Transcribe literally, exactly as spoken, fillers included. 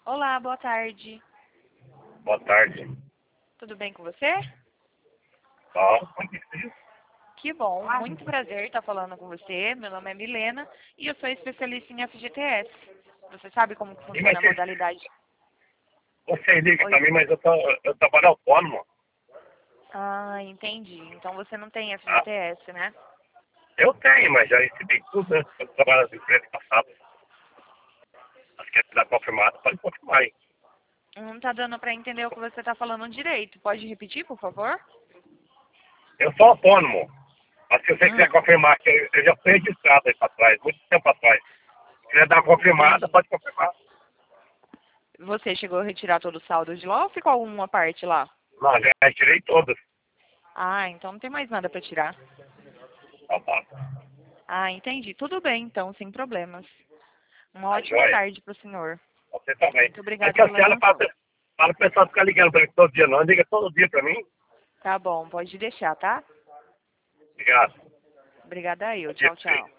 Olá, boa tarde. Boa tarde. Tudo bem com você? Ó, muito difícil. Que bom, muito prazer estar falando com você. Meu nome é Milena e eu sou especialista em F G T S. Você sabe como que E funciona mas a você, modalidade? você liga Oi? pra mim, mas eu, tô, eu trabalho autônomo. Ah, entendi. Então você não tem Tá? F G T S, né? Eu tenho, mas já recebi tudo, né? Eu trabalho nas empresas passadas. Acho que está confirmado, pode confirmar aí. Não tá dando para entender o que você está falando direito. Pode repetir, por favor? Eu sou autônomo. Mas se você quiser Hum, confirmar que eu, eu já fui registrado aí pra trás, muito tempo atrás. Se quiser dar uma confirmada, entendi. pode confirmar. Você chegou a retirar todo o saldo de lá ou ficou alguma parte lá? Não, já retirei todas. Ah, então não tem mais nada para tirar. Tá, tá. Ah, entendi. Tudo bem, então, sem problemas. Uma Tá ótima joia. tarde para o senhor. Você também. Muito Mas obrigada que a pela senhora fala, atenção. fala pro pessoal ficar ligando pra mim todo dia, não. Liga todo dia pra mim. Tá bom, pode deixar, tá? Obrigado. Obrigada Bom eu. dia Tchau, pra você. tchau.